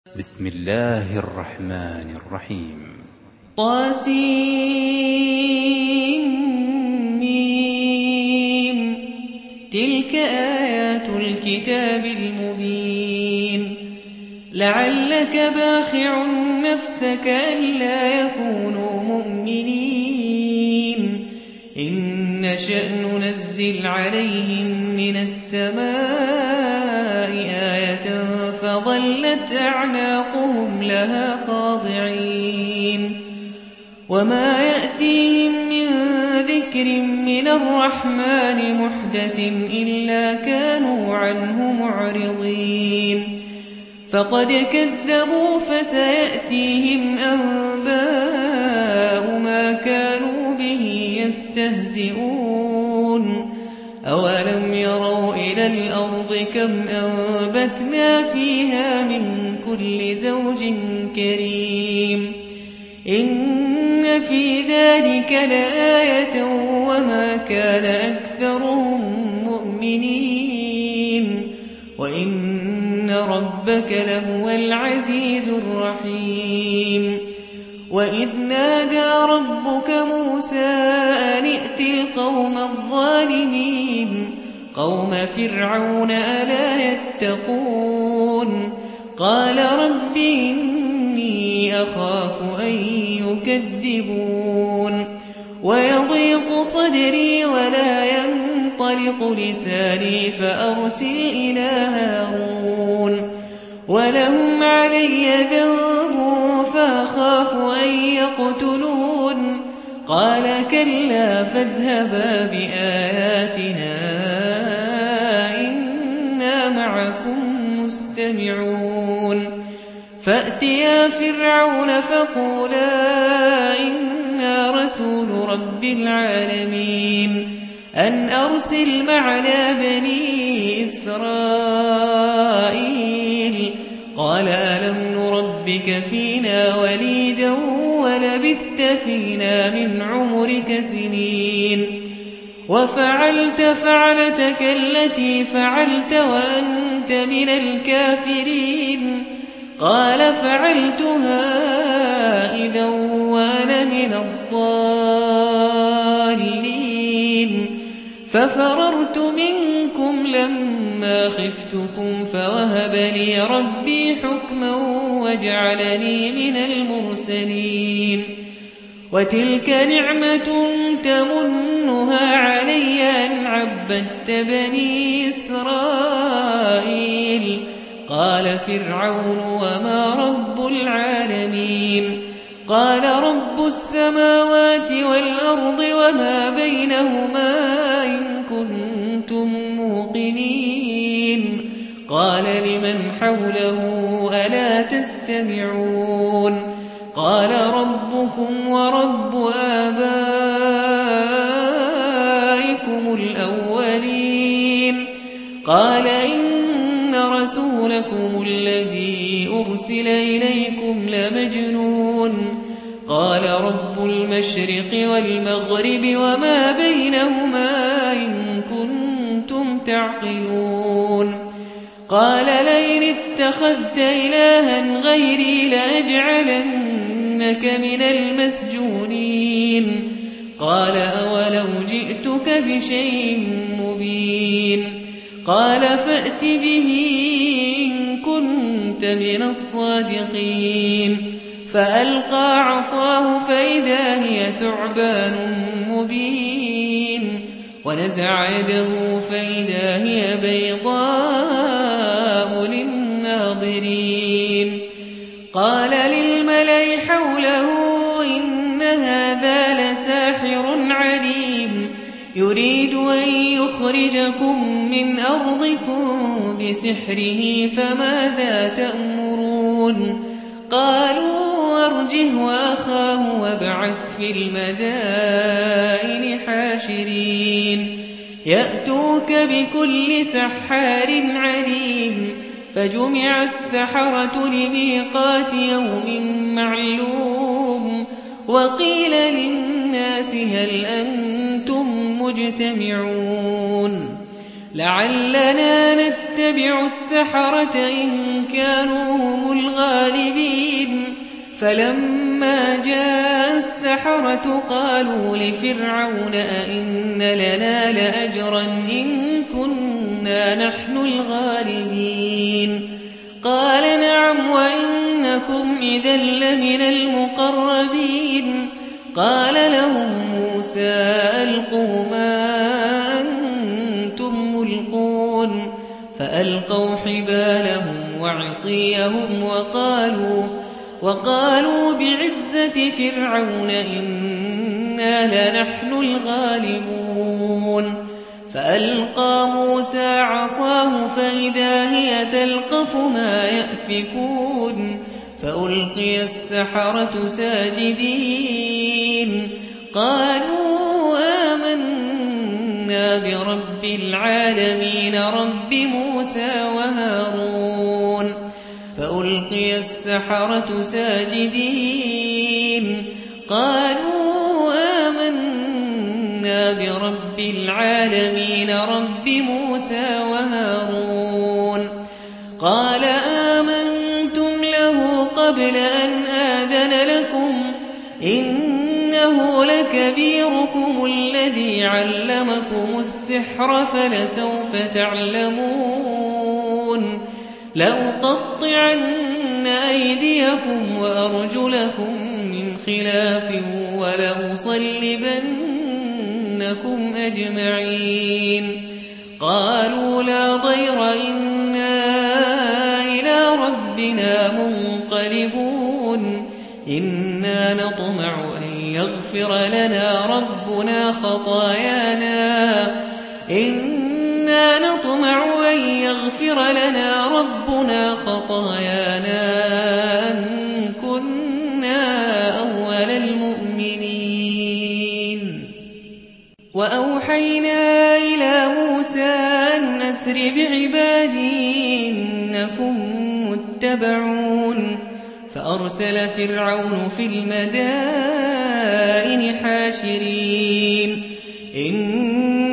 بسم الله الرحمن الرحيم. طاسيم. تلك آيات الكتاب المبين. لعلك باخع نفسك ألا يكونوا مؤمنين إن نشأ ننزل عليهم من السماء آية فظلت أعناقهم لها خاضعين وما يأتيهم من ذكر من الرحمن محدث إلا كانوا عنه معرضين فقد كذبوا فسيأتيهم أنباء ما كانوا به يستهزئون أولم يروا إلى الأرض كم أنبتنا فيها من كل زوج كريم إن في ذلك لآية وما كان أكثرهم مؤمنين وإن ربك لهو العزيز الرحيم وإذ نادى ربك موسى أن ائت القوم الظالمين قوم فرعون ألا يتقون قال رب إني أخاف أن يكذبون ويضيق صدري ولا ينطلق لساني فأرسل إلى هارون ولهم علي ذنب فأخاف أن يقتلون قال كلا فاذهبا بآياتنا إنا معكم مستمعون فأتيا فرعون فقولا إنا رسول رب العالمين أن أرسل معنا بني إسرائيل قال ألم نربك فينا وليدا ولبثت فينا من عمرك سنين وفعلت فعلتك التي فعلت وأنت من الكافرين قال فعلتها إذا وأنا من الضالين ففررت منكم لما خفتكم فوهب لي ربي حكما وجعلني من المرسلين وتلك نعمة تمنها علي أن عبدت بني إسرائيل قال فرعون وما رب العالمين قال رب السماوات والأرض وما بينهما إن كنتم موقنين قال لمن حوله ألا تستمعون قال ربكم ورب آبائكم الأولين قال إن رسولكم الذي أرسل إليكم لمجنون قال رب المشرق والمغرب وما بينهما إن كنتم تعقلون قال لئن اتخذت إلها غيري لأجعلنك من المسجونين قال أولو جئتك بشيء مبين قال فأت به إن كنت من الصادقين فألقى عصاه فإذا هي ثعبان مبين ونزع يده فإذا هي بيضاء للناظرين قال للملأ حوله إن هذا لساحر عليم يريد أن يخرجكم من أرضكم بسحره فماذا تأمرون قالوا أرجه وأخاه وابعث في المدائن حاشرين يأتوك بكل سحار عليم فجمع السحرة لميقات يوم معلوم وقيل للناس هل أنتم مجتمعون لعلنا نتبع السحرة إن كانوا هم الغالبين فلما جاء السحرة قالوا لفرعون أئن لنا لأجرا إن كنا نحن الغالبين قال نعم وإنكم إذا لمن المقربين قال لهم موسى ألقوا ما أنتم ملقون فألقوا حبالهم وعصيهم وقالوا بعزة فرعون إنا لنحن الغالبون فألقى موسى عصاه فإذا هي تلقف ما يأفكون فألقي السحرة ساجدين قالوا آمنا برب العالمين رب موسى وهارون فألقي السحرة ساجدين قالوا آمنا برب العالمين رب موسى وهارون قال آمنتم له قبل أن آذن لكم إنه لكبيركم الذي علمكم السحر فلسوف تعلمون لأقطعن أيديكم وأرجلكم من خلاف ولأصلبنكم أجمعين قالوا لا ضير إنا إلى ربنا منقلبون إنا نطمع أن يغفر لنا ربنا خطايانا أن كنا أول المؤمنين وأوحينا إلى موسى أن أسر بعبادي إنكم متبعون فأرسل فرعون في المدائن حاشرين إن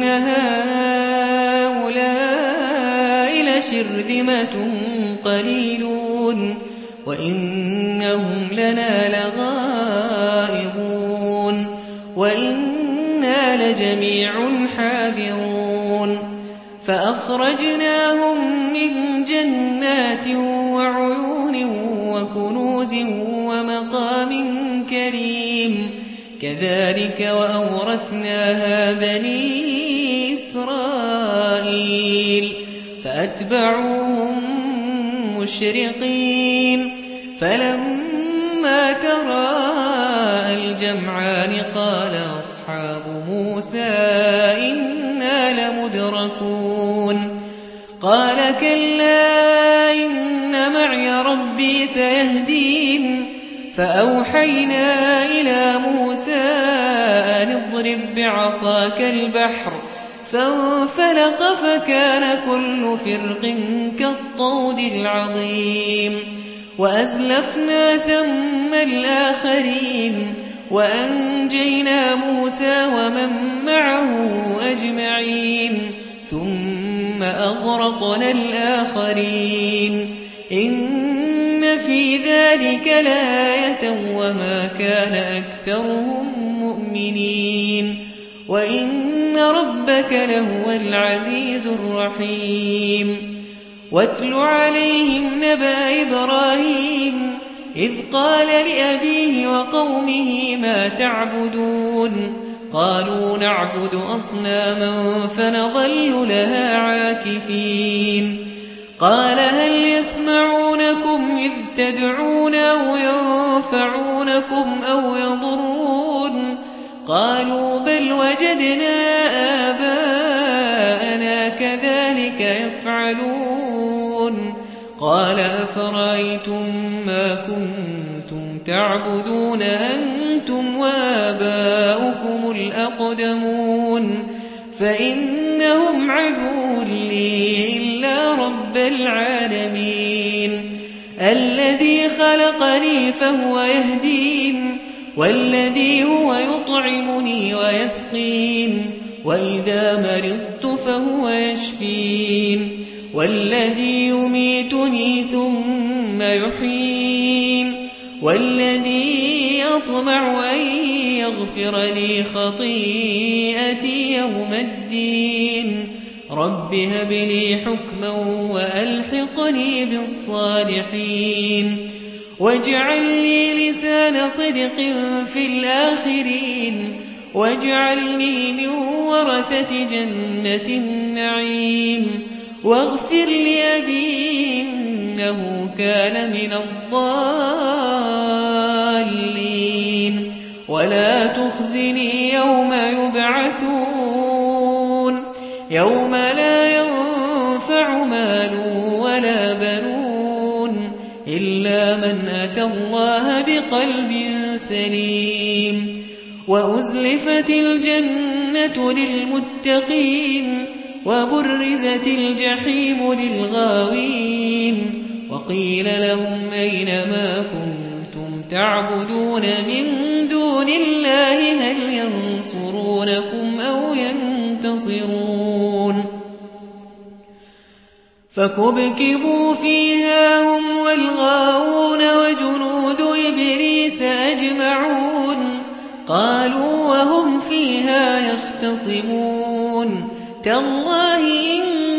هؤلاء لشرذمة قليلون وإنهم لنا لغائظون وإنا لجميع حاذرون فأخرجناهم من جنات وعيون وكنوز ومقام كريم كذلك وأورثناها بني إسرائيل فأتبعوهم مشرقين فلما تراءى الجمعان قال أصحاب موسى إنا لمدركون قال كلا إن معي ربي سيهدين فأوحينا إلى موسى أن اضرب بعصاك البحر فانفلق فكان كل فرق كالطود العظيم وأزلفنا ثم الآخرين وأنجينا موسى ومن معه أجمعين ثم أغرقنا الآخرين إن في ذلك لآية وما كان أكثرهم مؤمنين وإن ربك لهو العزيز الرحيم واتل عليهم نبأ إبراهيم إذ قال لأبيه وقومه ما تعبدون قالوا نعبد أصناما فنظل لها عاكفين قال هل يسمعونكم إذ تدعون أو ينفعونكم أو يضرون قالوا بل وجدنا آباءنا كذلك يفعلون قال أفرأيتم ما كنتم تعبدون أنتم وآباؤكم الأقدمون فإنهم عدو لي إلا رب العالمين الذي خلقني فهو يهدين والذي هو يطعمني ويسقين وإذا مرضت فهو يشفين والذي يميتني ثم يحيين والذي يطمع أن يغفر لي خطيئتي يوم الدين رب هب لي حكما وألحقني بالصالحين واجعل لي لسان صدق في الآخرين واجعلني من ورثة جنة النعيم واغفر لأبي إنه كان من الضالين ولا تخزني يوم يبعثون يوم لا ينفع مال ولا بنون إلا من أتى الله بقلب سليم وأزلفت الجنة للمتقين وبرزت الجحيم للغاوين وقيل لهم أين ما كنتم تعبدون من دون الله هل ينصرونكم أو ينتصرون فكبكبوا فيها هم والغاوون وجنود إبليس أجمعون قالوا وهم فيها يختصمون تالله إن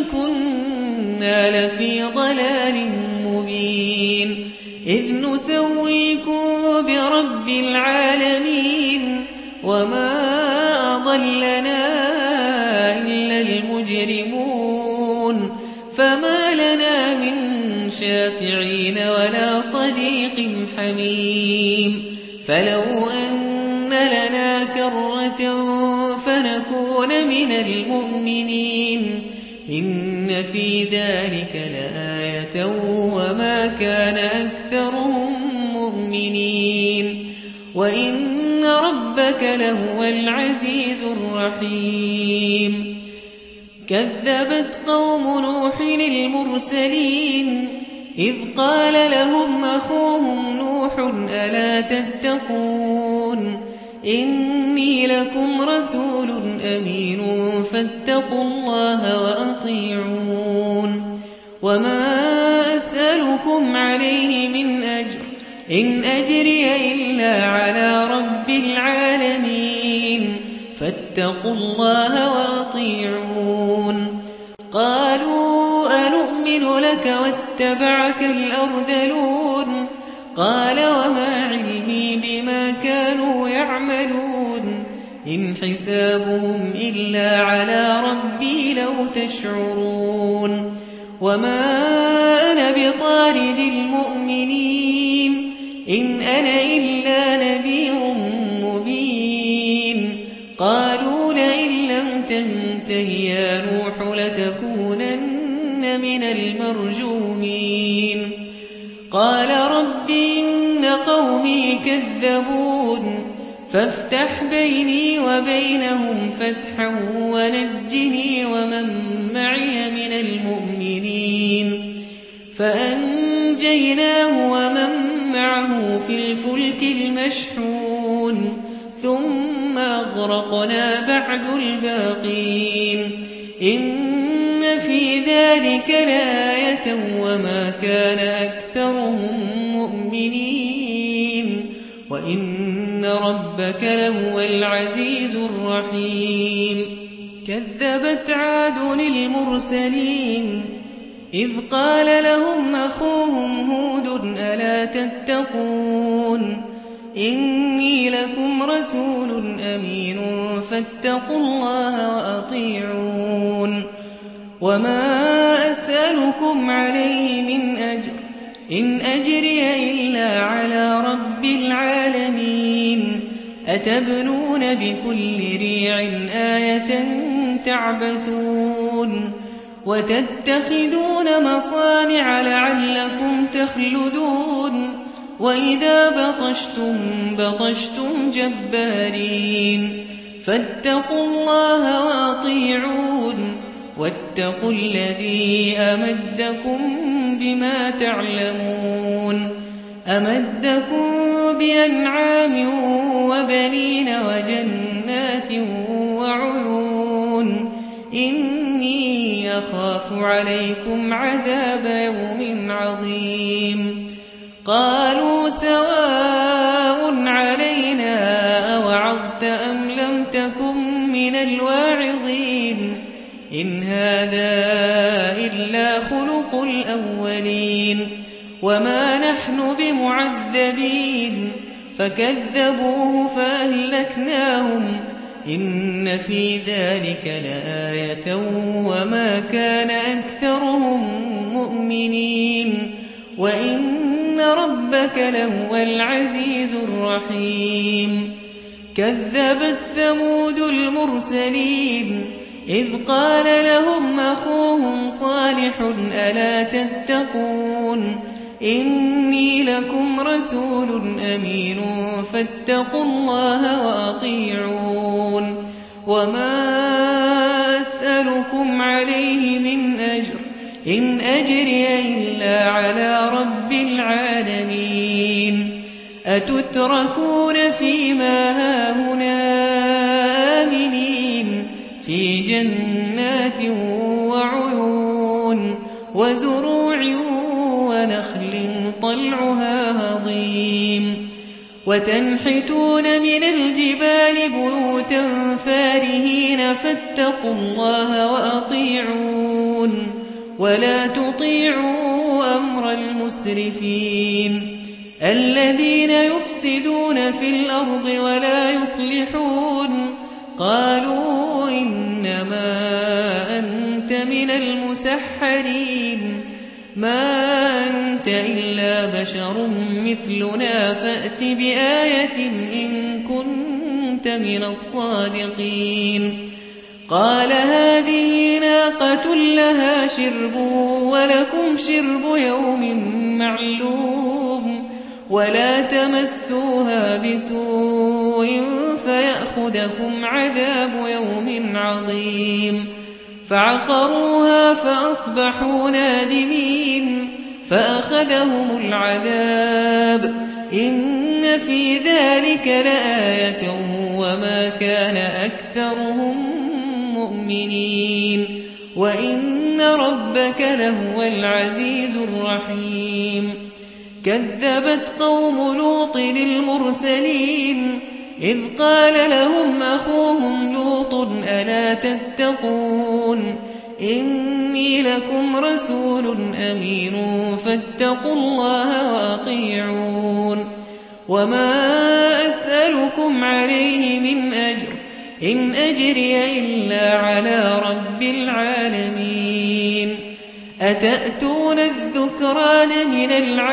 كنا لفي ضلال مبين إذ نسويكم برب العالمين وما أضلنا إلا المجرمون فما لنا من شافعين ولا صديق حميم فلو أن لنا كرة فنكون من المؤمنين إن في ذلك لآية وما كان أكثرهم مؤمنين وإن ربك لهو العزيز الرحيم كذبت قوم نوح المرسلين إذ قال لهم أخوهم نوح ألا تتقون إني لكم رسول أمين فاتقوا الله وأطيعون وما أسألكم عليه من أجر إن أجري إلا على رب العالمين فاتقوا الله وأطيعون قالوا أنؤمن لك واتبعك الأرذلون قال وما علمي بما كانوا يعملون إن حسابهم إلا على ربي لو تشعرون وما أنا بطارد المؤمنين إن أنا إلا نذير مبين قالوا لئن لم تنته يا نوح لتكونن من المرجومين قال رب إن قومي كذبون فافتح بيني وبينهم فتحا ونجني ومن معي من المؤمنين فأنجيناه ومن معه في الفلك المشحون ثم أغرقنا بعد الباقين إن في ذلك لآية وما كان أكثرهم مؤمنين وإن ربك لهو العزيز الرحيم كذبت عاد المرسلين إذ قال لهم أخوهم هود ألا تتقون إني لكم رسول أمين فاتقوا الله وأطيعون وما أسألكم عليه من أجر إن أجري إلا على رب العالمين أتبنون بكل ريع آية تعبثون وتتخذون مصانع لعلكم تخلدون وإذا بطشتم جبارين فاتقوا الله وأطيعون واتقوا الذي أمدكم بما تعلمون أمدكم بأنعام وبنين وجنات وعيون إني أخاف عليكم عذاب يوم عظيم قالوا سواء إن هذا إلا خلق الأولين وما نحن بمعذبين فكذبوه فأهلكناهم إن في ذلك لآية وما كان أكثرهم مؤمنين وإن ربك لهو العزيز الرحيم كذبت ثمود المرسلين إذ قال لهم أخوهم صالح ألا تتقون إني لكم رسول أمين فاتقوا الله وأطيعون وما أسألكم عليه من أجر إن أجري إلا على رب العالمين أتتركون فيما هاهنا آمنين في جنات وعيون وزروع ونخل طلعها هضيم وتنحتون من الجبال بيوتا فارهين فاتقوا الله وأطيعون ولا تطيعوا أمر المسرفين الذين يفسدون في الأرض ولا يصلحون قالوا إنما أنت من المسحرين ما أنت إلا بشر مثلنا فأت بآية إن كنت من الصادقين قال هذه ناقة لها شرب ولكم شرب يوم معلوم ولا تمسوها بسوء فيأخذكم عذاب يوم عظيم فعقروها فأصبحوا نادمين فأخذهم العذاب إن في ذلك لآية وما كان أكثرهم مؤمنين وإن ربك لهو العزيز الرحيم كذبت قوم لوط المرسلين إذ قال لهم أخوهم لوط ألا تتقون إني لكم رسول أمين فاتقوا الله وأطيعون وما أسألكم عليه من أجر إن أجري إلا على رب العالمين أتأتون الذكران من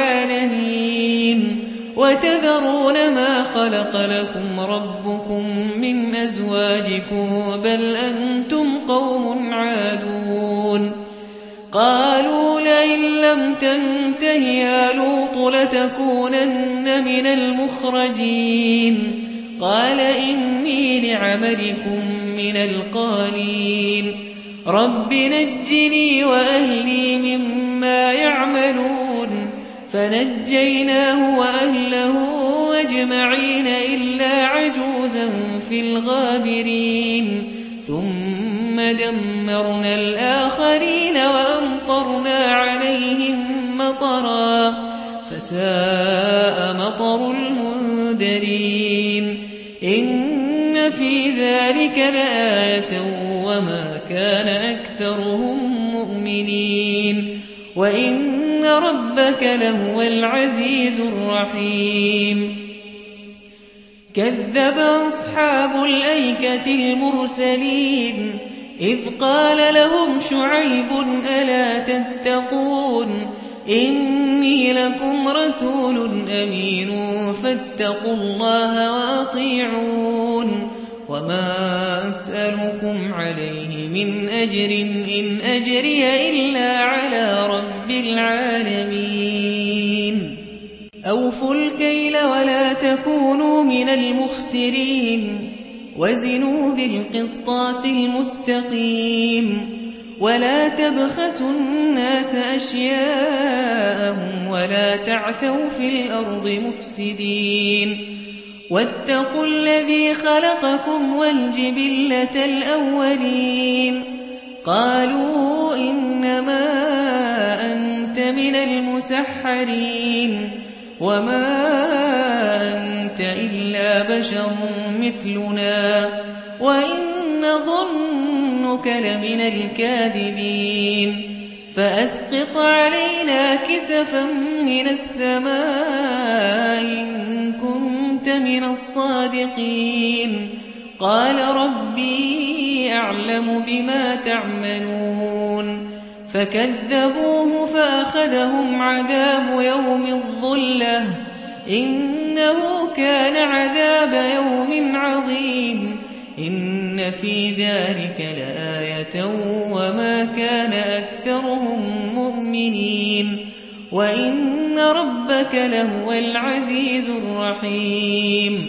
العالمين وتذرون ما خلق لكم ربكم من أزواجكم بل أنتم قوم عادون قالوا لئن لم تنته يا لوط لتكونن من المخرجين قال إني لعملكم من القالين رب نجني وأهلي مما يعملون فنجيناه وأهله أجمعين إلا عجوزا في الغابرين ثم دمرنا الآخرين وأمطرنا عليهم مطرا فساء مطر المنذرين إن في ذلك لآية وما كان أكثرهم مؤمنين وإن ربك لهو العزيز الرحيم كذب أصحاب الأيكة المرسلين إذ قال لهم شعيب ألا تتقون إني لكم رسول أمين فاتقوا الله وأطيعون وما أسألكم عليه من أجر إن أجري إلا على رب العالمين أوفوا الكيل ولا تكونوا من المخسرين وزنوا بالقسطاس المستقيم ولا تبخسوا الناس أشياءهم ولا تعثوا في الأرض مفسدين واتقوا الذي خلقكم والجبلة الأولين قالوا إنما أنت من المسحرين وما أنت إلا بشر مثلنا وإن نظنك إنك لمن الكاذبين فأسقط علينا كسفا من السماء إن كنت من الصادقين قال ربي أعلم بما تعملون فكذبوه فأخذهم عذاب يوم الظلة إنه كان عذاب يوم عظيم إن في ذلك لآية وما كان أكثرهم مؤمنين وإن ربك لهو العزيز الرحيم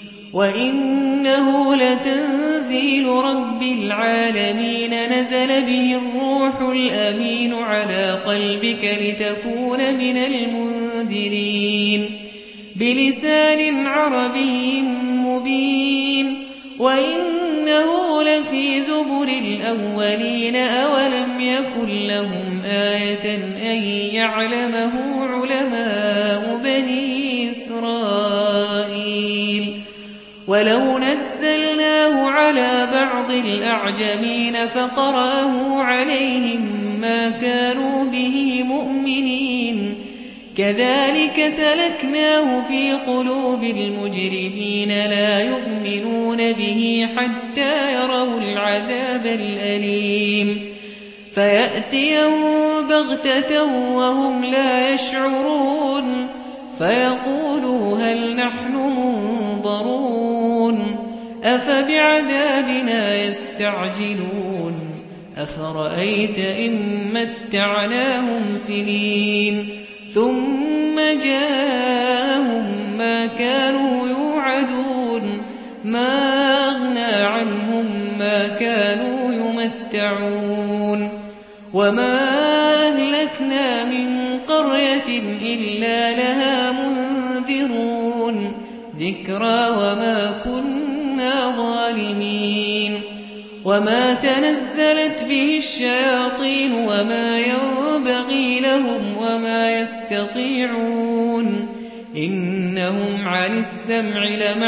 وإنه لتنزيل رب العالمين نزل به الروح الأمين على قلبك لتكون من المنذرين بلسان عربي مبين وإنه لفي زبر الأولين أولم يكن لهم آية أن يعلمه علماء بني إسرائيل ولو نزلناه على بعض الأعجمين فقرأه عليهم ما كانوا به مؤمنين كذلك سلكناه في قلوب المجرمين لا يؤمنون به حتى يروا العذاب الأليم فيأتيهم بغتة وهم لا يشعرون فيقولوا هل نحن منظرون أفبعذابنا يستعجلون أفرأيت إن متعناهم سنين ثم جاءهم ما كانوا يوعدون ما أغنى عنهم ما كانوا يمتعون وما أهلكنا من قرية إلا لها منذرون ذكرى وما كنا ظالمين وما تنزلت به الشياطين وما ينبغي لهم وما يستطيعون إنهم عن السمع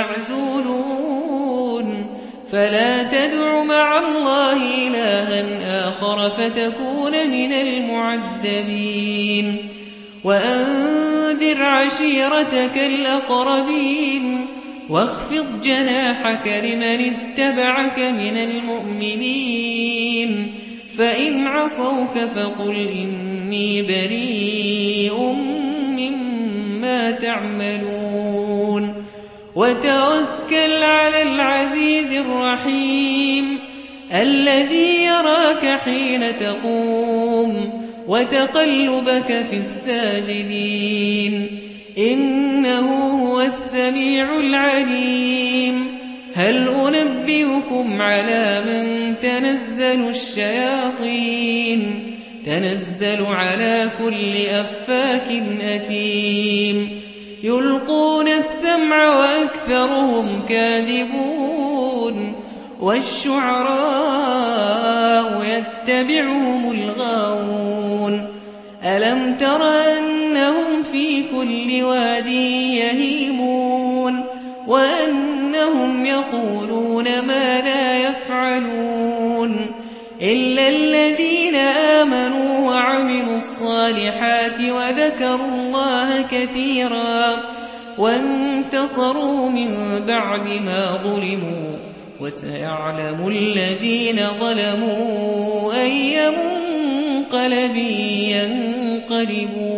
لمعزولون فلا تدع مع الله إلها آخر فتكون من المعذبين وأنذر عشيرتك الأقربين واخفض جناحك لمن اتبعك من المؤمنين فإن عصوك فقل إني بريء مما تعملون وتوكل على العزيز الرحيم الذي يراك حين تقوم وتقلبك في الساجدين إنه هو السميع العليم هل أنبئكم على من تنزل الشياطين تنزل على كل أفاك أثيم يلقون السمع وأكثرهم كاذبون والشعراء يتبعهم الغاوون ألم تر أنهم في كل واد يهيمون وأنهم يقولون ما لا يفعلون إلا الذين آمنوا وعملوا الصالحات وذكروا الله كثيرا وانتصروا من بعد ما ظلموا وسيعلم الذين ظلموا أي منقلب ينقلبون